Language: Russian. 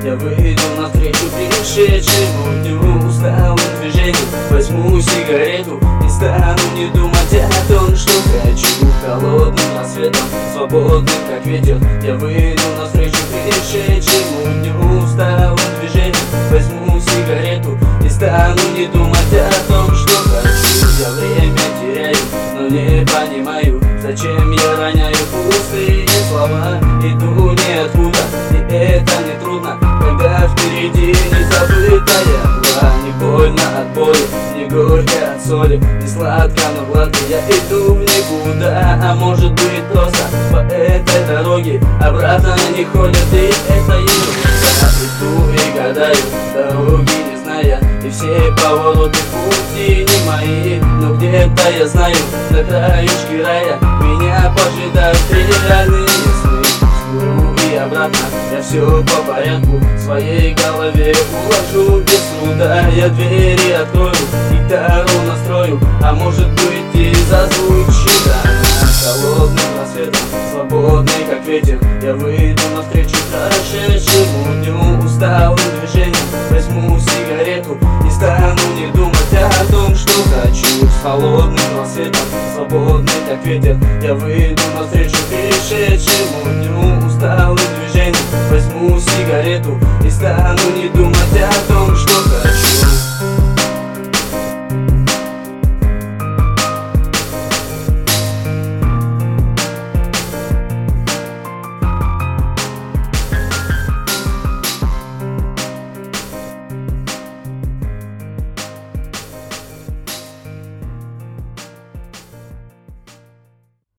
Я выйду навстречу пришедшему дню, усталым движением возьму сигарету и стану не думать о том, что хочу. Холодным рассветом, свободным как ветер, я выйду навстречу пришедшему дню, усталым движением возьму сигарету и стану не думать о том, что хочу. Я время теряю, но не понимаю, зачем я роняю пустые слова. Иду ниоткуда, и это не трудно, когда впереди незабытая мгла. Не больно от боли, не горько от соли, не сладко, но гладко. Я иду в никуда, а может быть просто по этой дороге обратно не ходят, и это ерунда. Иду и гадаю, дороги не зная, и все повороты пути не мои. Но где-то я знаю, на краешке рая меня поджидают реальные сны. Скурю и обратно, я все по порядку в своей голове уложу без труда. Я двери открою, гитару настрою, а может быть и зазвучит она. Холодным рассветом, свободный как ветер, я выйду навстречу прошедшему дню, усталым движением возьму сигарету и стану не думать о том, что хочу. С холодным рассветом, свободный как ветер, я выйду навстречу пришедшему дню, усталым движением возьму сигарету и стану не думать о том,